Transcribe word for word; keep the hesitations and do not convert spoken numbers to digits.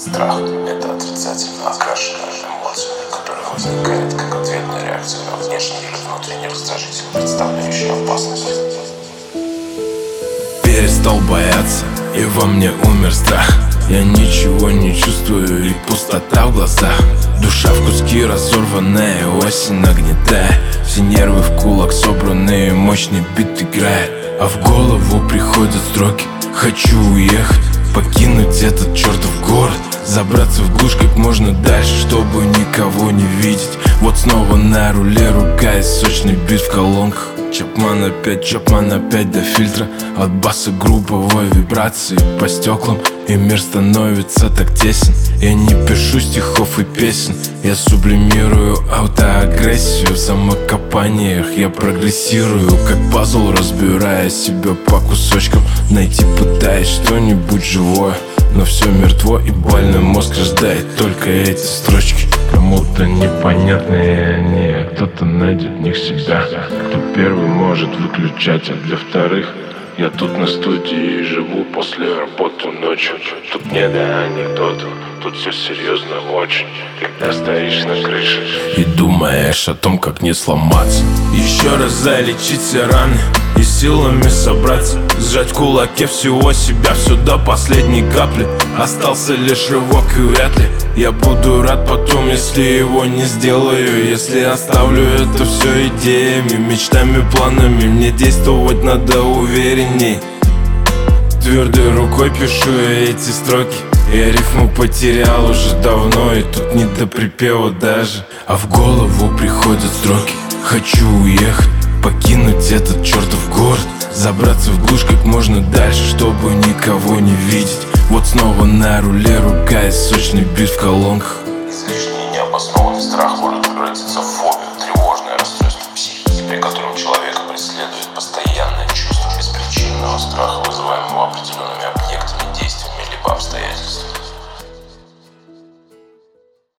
Страх – это отрицательно окрашенная эмоция, которая возникает как ответная реакция на внешний или внутренний раздражитель, представляющий опасность. Перестал бояться, и во мне умер страх. Я ничего не чувствую, и пустота в глазах. Душа в куски разорванная, осень нагнетает. Все нервы в кулак собранные, мощный бит играет. А в голову приходят строки: хочу уехать, покинуть этот чертов город, забраться в глушь как можно дальше, чтобы никого не видеть. Вот снова на руле рука и сочный бит в колонках. Чапман опять, Чапман опять до фильтра. От баса групповой вибрации по стеклам, и мир становится так тесен. Я не пишу стихов и песен, я сублимирую аутоагрессию. В самокопаниях я прогрессирую, как пазл, разбирая себя по кусочкам. Найти пытаясь что-нибудь живое, но все мертво, и больной мозг рождает только эти строчки. Кому-то непонятные они, а кто-то найдет в них себя. Кто первый может выключать, а для вторых я тут на студии живу после работы ночью. Тут не до анекдотов, тут все серьезно очень. Когда стоишь на крыше и думаешь о том, как не сломаться, еще раз залечить все раны и силами собраться, сжать в кулаке всего себя, все до последней капли. Остался лишь рывок, и вряд ли я буду рад потом, если его не сделаю. Если оставлю это все идеями, мечтами, планами, мне действовать надо уверенней. Твердой рукой пишу я эти строки, я рифму потерял уже давно, и тут не до припева даже. А в голову приходят строки: хочу уехать, покинуть этот чертов город, забраться в глушь как можно дальше, чтобы никого не видеть. Вот снова на руле рука и сочный бит в колонках. Излишний необоснованный страх может превратиться